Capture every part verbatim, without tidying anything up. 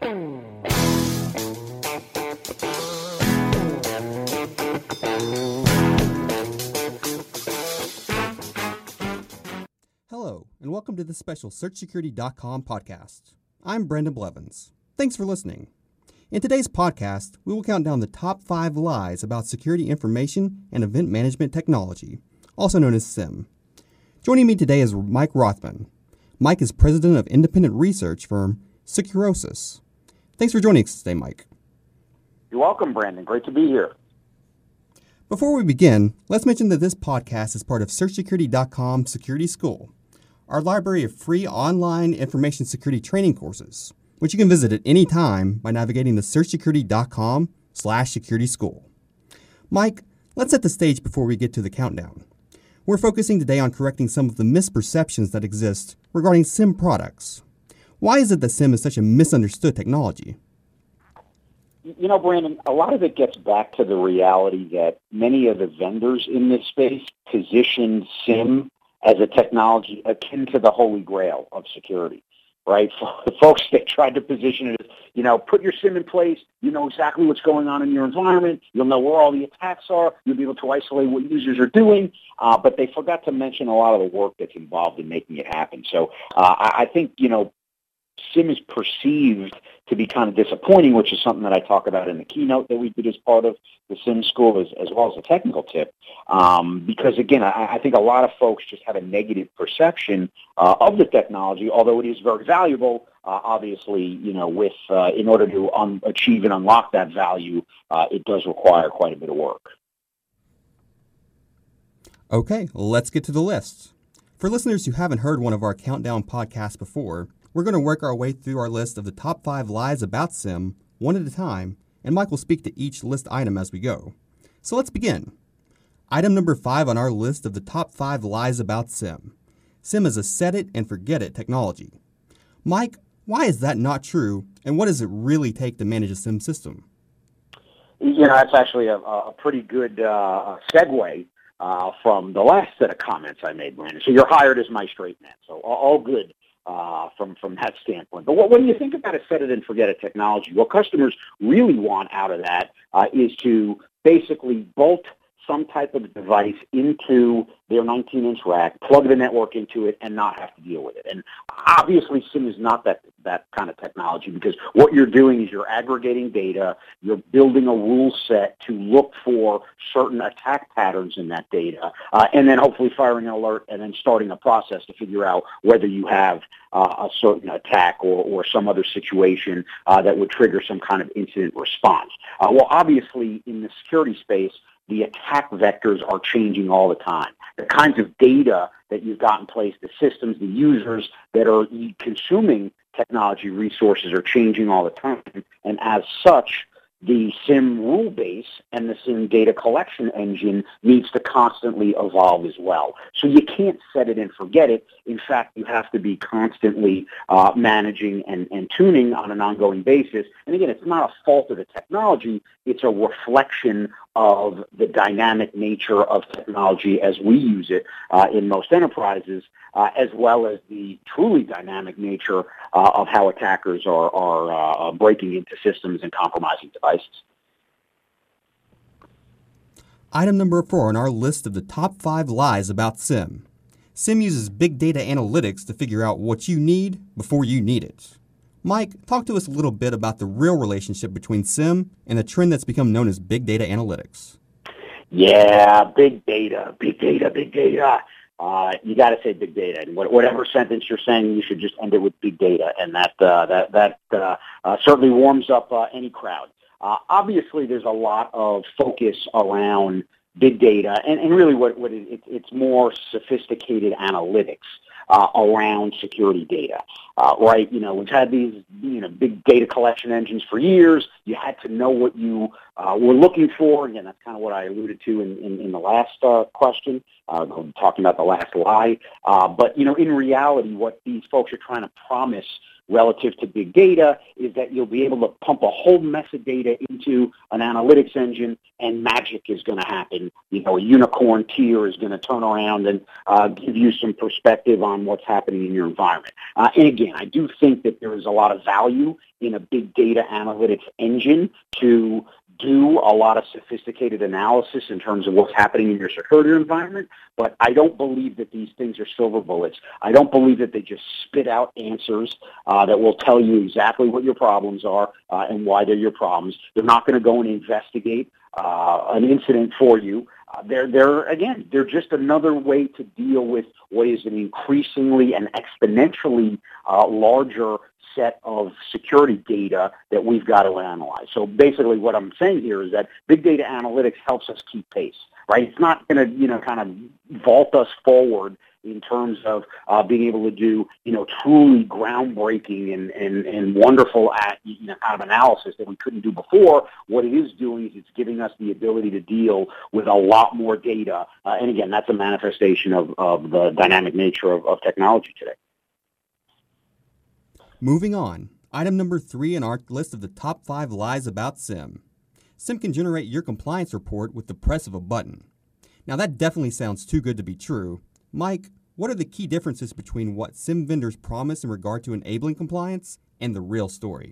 Hello, and welcome to the special Search Security dot com podcast. I'm Brandon Blevins. Thanks for listening. In today's podcast, we will count down the top five lies about security information and event management technology, also known as SIEM. Joining me today is Mike Rothman. Mike is president of independent research firm Securosis. Thanks for joining us today, Mike. You're welcome, Brandon. Great to be here. Before we begin, let's mention that this podcast is part of Search Security dot com Security School, our library of free online information security training courses, which you can visit at any time by navigating to Search Security dot com slash security school. Mike, let's set the stage before we get to the countdown. We're focusing today on correcting some of the misperceptions that exist regarding SIEM products. Why is it that SIEM is such a misunderstood technology? You know, Brandon, a lot of it gets back to the reality that many of the vendors in this space position SIEM as a technology akin to the holy grail of security, right? For folks that tried to position it as, you know, put your SIEM in place, you know exactly what's going on in your environment, you'll know where all the attacks are, you'll be able to isolate what users are doing, uh, but they forgot to mention a lot of the work that's involved in making it happen. So uh, I, I think, you know, SIEM is perceived to be kind of disappointing, which is something that I talk about in the keynote that we did as part of the SIEM school, as, as well as a technical tip. Um, because, again, I, I think a lot of folks just have a negative perception uh, of the technology, although it is very valuable. Uh, obviously, you know, with uh, in order to un- achieve and unlock that value, uh, it does require quite a bit of work. Okay, let's get to the list. For listeners who haven't heard one of our Countdown podcasts before, we're going to work our way through our list of the top five lies about SIEM, one at a time, and Mike will speak to each list item as we go. So let's begin. Item number five on our list of the top five lies about SIEM. SIEM is a set-it-and-forget-it technology. Mike, why is that not true, and what does it really take to manage a SIEM system? You know, that's actually a, a pretty good uh, segue uh, from the last set of comments I made, Brandon. So you're hired as my straight man, so all, all good. Uh, from from that standpoint. But what, when you think about a set-it-and-forget-it technology, what customers really want out of that uh, is to basically bolt some type of device into their nineteen-inch rack, plug the network into it, and not have to deal with it. And obviously, SIEM is not that, that kind of technology, because what you're doing is you're aggregating data, you're building a rule set to look for certain attack patterns in that data, uh, and then hopefully firing an alert and then starting a process to figure out whether you have uh, a certain attack or, or some other situation uh, that would trigger some kind of incident response. Uh, well, obviously, in the security space, the attack vectors are changing all the time. The kinds of data that you've got in place, the systems, the users that are consuming technology resources are changing all the time. And as such, the SIEM rule base and the SIEM data collection engine needs to constantly evolve as well. So you can't set it and forget it. In fact, you have to be constantly uh, managing and, and tuning on an ongoing basis. And again, it's not a fault of the technology. It's a reflection of the dynamic nature of technology as we use it uh, in most enterprises, uh, as well as the truly dynamic nature uh, of how attackers are, are uh, breaking into systems and compromising devices. Item number four on our list of the top five lies about SIEM. SIEM uses big data analytics to figure out what you need before you need it. Mike, talk to us a little bit about the real relationship between SIEM and the trend that's become known as big data analytics. Yeah, big data, big data, big data. Uh, you got to say big data, and whatever sentence you're saying, you should just end it with big data, and that uh, that that uh, uh, certainly warms up uh, any crowd. Uh, obviously, there's a lot of focus around big data, and, and really what, what it, it, it's more sophisticated analytics uh, around security data, uh, right? You know, we've had these, you know, big data collection engines for years. You had to know what you uh, were looking for. Again, that's kind of what I alluded to in, in, in the last uh, question, uh, talking about the last lie. Uh, but, you know, in reality, what these folks are trying to promise relative to big data is that you'll be able to pump a whole mess of data into an analytics engine, and magic is going to happen. You know, a unicorn tier is going to turn around and uh, give you some perspective on what's happening in your environment. Uh, and again, I do think that there is a lot of value in a big data analytics engine to do a lot of sophisticated analysis in terms of what's happening in your security environment, but I don't believe that these things are silver bullets. I don't believe that they just spit out answers uh, that will tell you exactly what your problems are uh, and why they're your problems. They're not going to go and investigate uh, an incident for you. Uh, they're, they're, again, they're just another way to deal with what is an increasingly and exponentially uh, larger set of security data that we've got to analyze. So basically what I'm saying here is that big data analytics helps us keep pace, right? It's not going to, you know, kind of vault us forward in terms of uh, being able to do, you know, truly groundbreaking and, and, and wonderful at, you know, kind of analysis that we couldn't do before. What it is doing is it's giving us the ability to deal with a lot more data. Uh, and again, that's a manifestation of, of the dynamic nature of, of technology today. Moving on, item number three in our list of the top five lies about SIEM. SIEM can generate your compliance report with the press of a button. Now that definitely sounds too good to be true. Mike, what are the key differences between what SIEM vendors promise in regard to enabling compliance and the real story?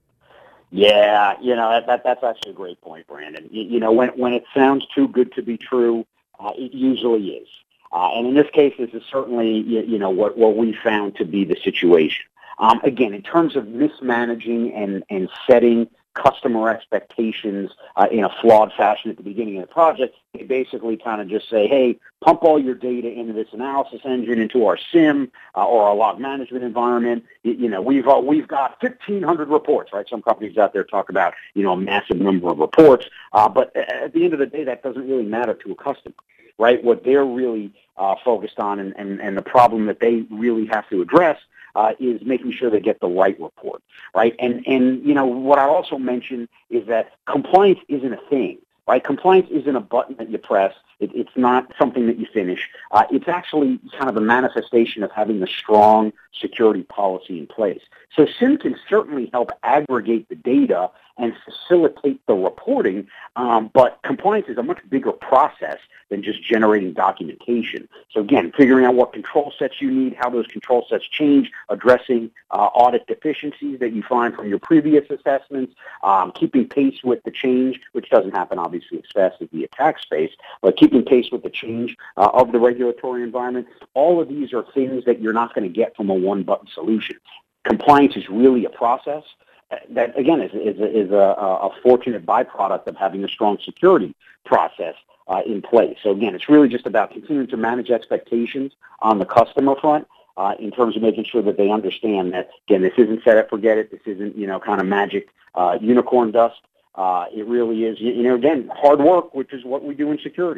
Yeah, you know, that, that that's actually a great point, Brandon. You, you know, when, when it sounds too good to be true, uh, it usually is. Uh, and in this case, this is certainly, you, you know, what, what we found to be the situation. Um, again, in terms of mismanaging and, and setting customer expectations uh, in a flawed fashion at the beginning of the project, they basically kind of just say, hey, pump all your data into this analysis engine, into our SIEM uh, or our log management environment. You, you know, we've uh, we've got fifteen hundred reports, right? Some companies out there talk about, you know, a massive number of reports, uh, but at the end of the day, that doesn't really matter to a customer, right? What they're really uh, focused on and, and, and the problem that they really have to address Uh, is making sure they get the right report, right? And, and you know, what I also mentioned is that compliance isn't a thing, right? Compliance isn't a button that you press. It, it's not something that you finish. Uh, it's actually kind of a manifestation of having a strong security policy in place. So SIEM can certainly help aggregate the data and facilitate the reporting, um, but compliance is a much bigger process than just generating documentation. So again, figuring out what control sets you need, how those control sets change, addressing uh, audit deficiencies that you find from your previous assessments, um, keeping pace with the change, which doesn't happen obviously as fast as the attack space, but keeping pace with the change uh, of the regulatory environment. All of these are things that you're not going to get from a one-button solution. Compliance is really a process that, again, is, is, a, is a, a fortunate byproduct of having a strong security process uh, in place. So, again, it's really just about continuing to manage expectations on the customer front uh, in terms of making sure that they understand that, again, this isn't set it, forget it. This isn't, you know, kind of magic uh, unicorn dust. Uh, it really is, you know, again, hard work, which is what we do in security.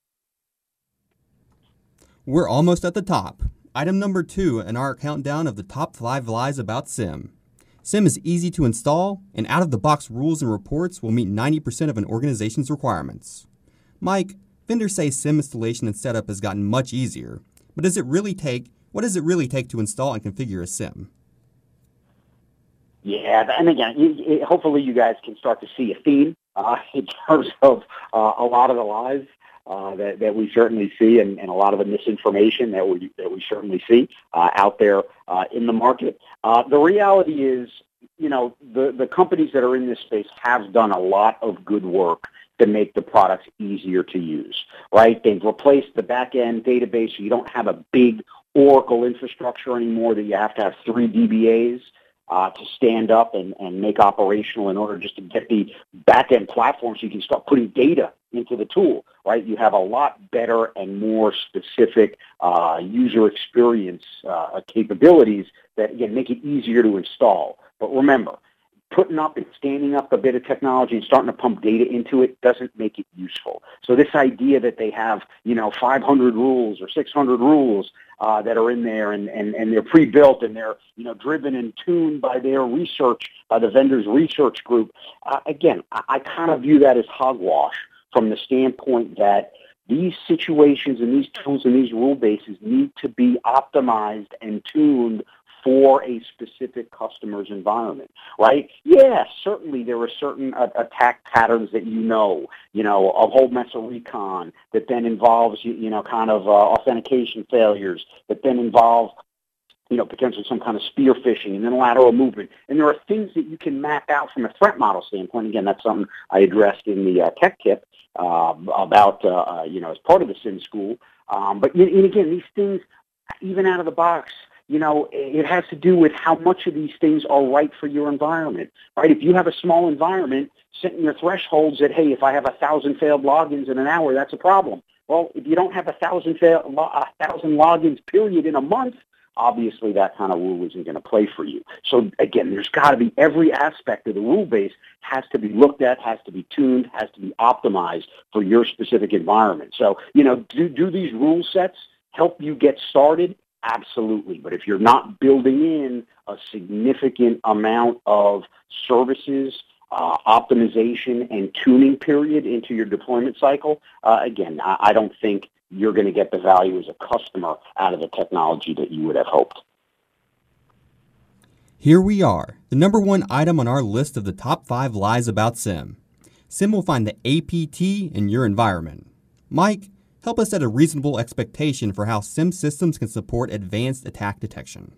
We're almost at the top. Item number two in our countdown of the top five lies about SIEM. SIEM is easy to install, and out-of-the-box rules and reports will meet ninety percent of an organization's requirements. Mike, vendors say SIEM installation and setup has gotten much easier, but does it really take, what does it really take to install and configure a SIEM? Yeah, and again, you, hopefully you guys can start to see a theme uh, in terms of uh, a lot of the lies uh, that, that we certainly see, and, and a lot of the misinformation that we that we certainly see uh, out there uh, in the market. Uh, the reality is, you know, the, the companies that are in this space have done a lot of good work to make the products easier to use, right? They've replaced the back-end database, so you don't have a big Oracle infrastructure anymore that you have to have three D B As Uh, to stand up and, and make operational in order just to get the back-end platform so you can start putting data into the tool, right? You have a lot better and more specific uh, user experience uh, capabilities that, again, make it easier to install. But remember, putting up and standing up a bit of technology and starting to pump data into it doesn't make it useful. So this idea that they have, you know, five hundred rules or six hundred rules uh, that are in there and, and, and they're pre-built and they're, you know, driven and tuned by their research, by the vendor's research group, uh, again, I, I kind of view that as hogwash from the standpoint that these situations and these tools and these rule bases need to be optimized and tuned for a specific customer's environment, right? Yeah, certainly there are certain uh, attack patterns that you know, you know, a whole mess of recon that then involves, you, you know, kind of uh, authentication failures that then involve, you know, potentially some kind of spear phishing and then lateral movement. And there are things that you can map out from a threat model standpoint. Again, that's something I addressed in the uh, tech tip uh, about, uh, you know, as part of the SIM school. Um, but, and again, these things, even out of the box, you know, it has to do with how much of these things are right for your environment, right? If you have a small environment, setting your thresholds that, hey, if I have a thousand failed logins in an hour, that's a problem. Well, if you don't have a thousand fail, a thousand logins period in a month, obviously that kind of rule isn't going to play for you. So again, there's got to be every aspect of the rule base has to be looked at, has to be tuned, has to be optimized for your specific environment. So, you know, do, do these rule sets help you get started? Absolutely. But if you're not building in a significant amount of services, uh, optimization, and tuning period into your deployment cycle, uh, again, I, I don't think you're going to get the value as a customer out of the technology that you would have hoped. Here we are, the number one item on our list of the top five lies about SIM. SIM will find the A P T in your environment. Mike, help us set a reasonable expectation for how SIM systems can support advanced attack detection.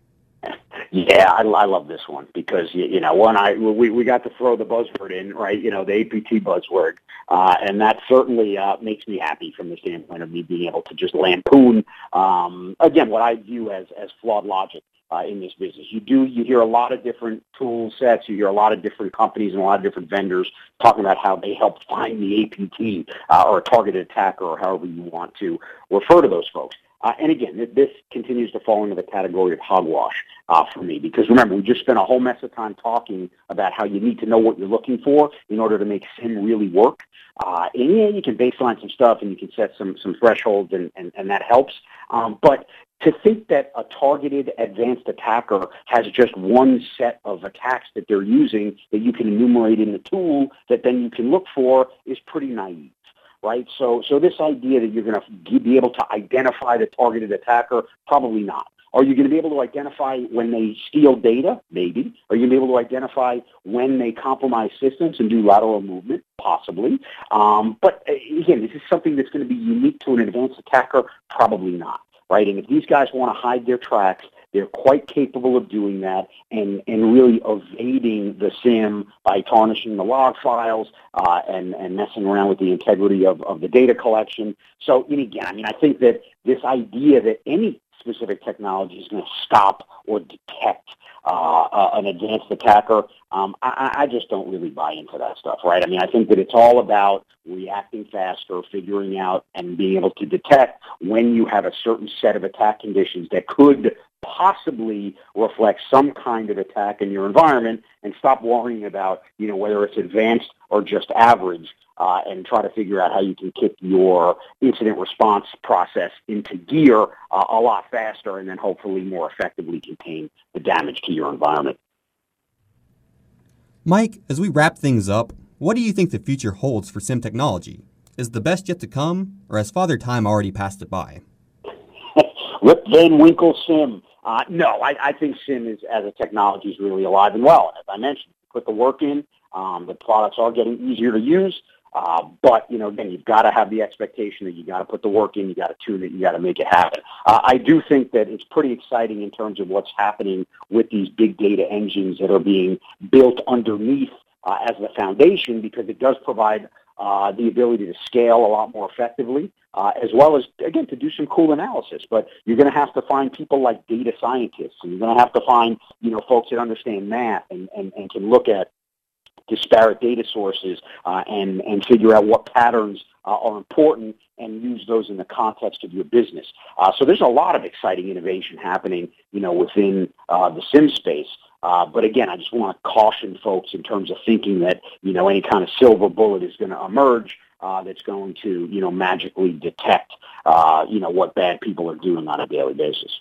Yeah, I, I love this one because, you, you know, when I we, we got to throw the buzzword in, right, you know, the A P T buzzword, uh, and that certainly uh, makes me happy from the standpoint of me being able to just lampoon, um, again, what I view as, as flawed logic uh, in this business. You do, you hear a lot of different tool sets, you hear a lot of different companies and a lot of different vendors talking about how they help find the A P T uh, or a targeted attacker or however you want to refer to those folks. Uh, and again, this continues to fall into the category of hogwash uh, for me because remember, we just spent a whole mess of time talking about how you need to know what you're looking for in order to make SIM really work. Uh, and yeah, you can baseline some stuff and you can set some some thresholds and, and, and that helps. Um, but to think that a targeted advanced attacker has just one set of attacks that they're using that you can enumerate in the tool that then you can look for is pretty naive. Right, so so this idea that you're going to be able to identify the targeted attacker, probably not. Are you going to be able to identify when they steal data? Maybe. Are you going to be able to identify when they compromise systems and do lateral movement? Possibly. Um, but again, this is something that's going to be unique to an advanced attacker? Probably not. Right, and if these guys want to hide their tracks, they're quite capable of doing that and, and really evading the SIM by tarnishing the log files uh, and, and messing around with the integrity of, of the data collection. So, and again, I mean, I think that this idea that any specific technology is going to stop or detect uh, uh, an advanced attacker, um, I, I just don't really buy into that stuff, right? I mean, I think that it's all about reacting faster, figuring out and being able to detect when you have a certain set of attack conditions that could possibly reflect some kind of attack in your environment and stop worrying about, you know, whether it's advanced or just average uh, and try to figure out how you can kick your incident response process into gear uh, a lot faster and then hopefully more effectively contain the damage to your environment. Mike, as we wrap things up, what do you think the future holds for SIM technology? Is the best yet to come, or has Father Time already passed it by? Rip Van Winkle SIM. Uh, no, I, I think SIM is, as a technology is really alive and well. And as I mentioned, put the work in. Um, the products are getting easier to use. Uh, but, you know, again, you've got to have the expectation that you got to put the work in, you got to tune it, you got to make it happen. Uh, I do think that it's pretty exciting in terms of what's happening with these big data engines that are being built underneath uh, as the foundation because it does provide uh, the ability to scale a lot more effectively, uh, as well as, again, to do some cool analysis. But you're going to have to find people like data scientists, and you're going to have to find, you know, folks that understand math and, and, and can look at disparate data sources uh, and, and figure out what patterns uh, are important and use those in the context of your business. Uh, so there's a lot of exciting innovation happening, you know, within uh, the SIM space. Uh, but again, I just want to caution folks in terms of thinking that, you know, any kind of silver bullet is going to emerge uh, that's going to, you know, magically detect, uh, you know, what bad people are doing on a daily basis.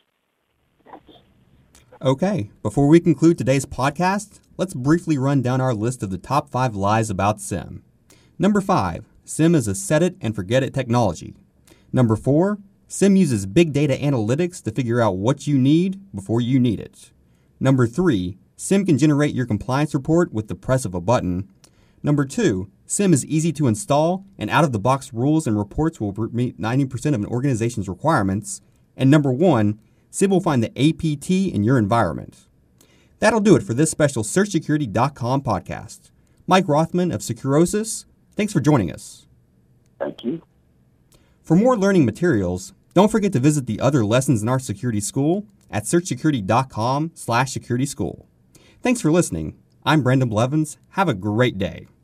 Okay, before we conclude today's podcast, let's briefly run down our list of the top five lies about SIM. Number five, SIM is a set-it-and-forget-it technology. Number four, SIM uses big data analytics to figure out what you need before you need it. Number three, SIM can generate your compliance report with the press of a button. Number two, SIM is easy to install, and out-of-the-box rules and reports will meet ninety percent of an organization's requirements. And number one, SIM will find the A P T in your environment. That'll do it for this special Search Security dot com podcast. Mike Rothman of Securosis, thanks for joining us. Thank you. For more learning materials, don't forget to visit the other lessons in our security school at search security dot com slash security school. Thanks for listening. I'm Brendan Blevins. Have a great day.